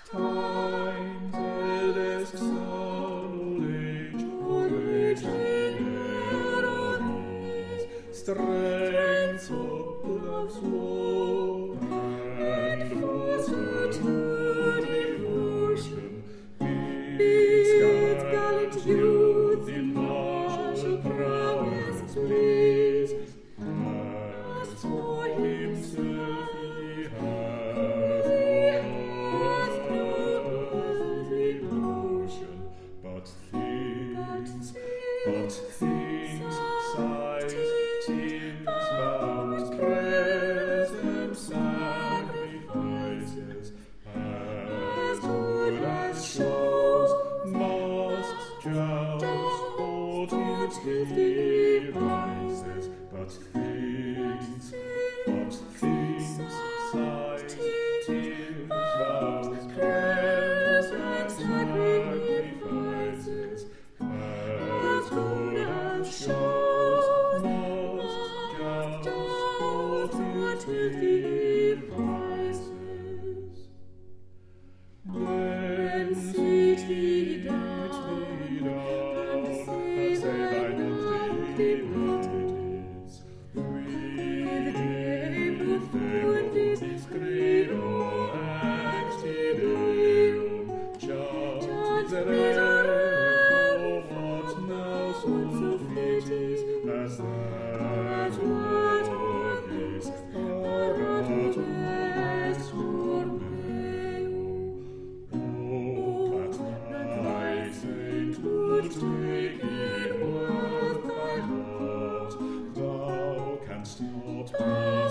Time's eldest knowledge, knowledge strength of love's war, and fortitude devotion, bids gallant youth in martial prowess blaze. As for himself he hath no devotion, but things, sighs, tears, vows, prayers, and sacrifices, as good as shows, masks, jousts, sportive devices, but things, sighs, tears, vows, prayers, and sacrifices, as good as shows, masks, jousts, sportive devices. Then sit ye down, and say thine unrelated is. With Deum profundis credo acti Deum, just miserere, what now so fit is, as that what is, orator est Meo. That thy sainthood take in worth thy heart, thou canst not please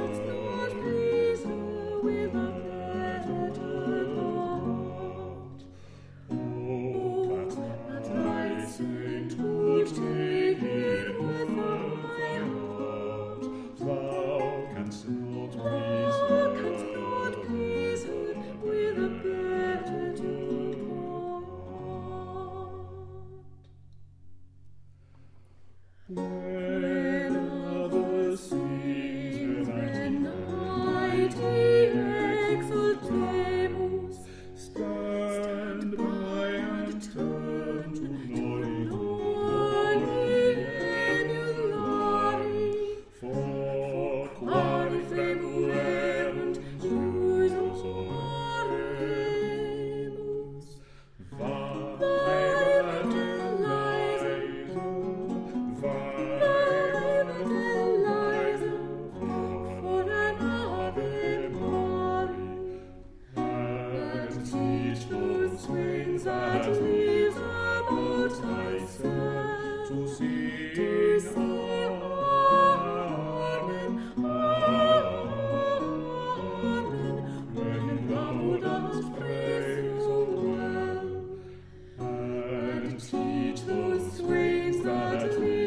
her with a better part. That thy sainthood take in worth thy heart, thou canst not please her with a better part. When others cease, when mighty exultemus, stand by and turn to glory, emulari, for quare febuerunt Iusus oremus. For an Ave Mari, and teach those swings that lives about thyself, to sing Amen, Amen, when thou dost pray so well, and teach those swings that lives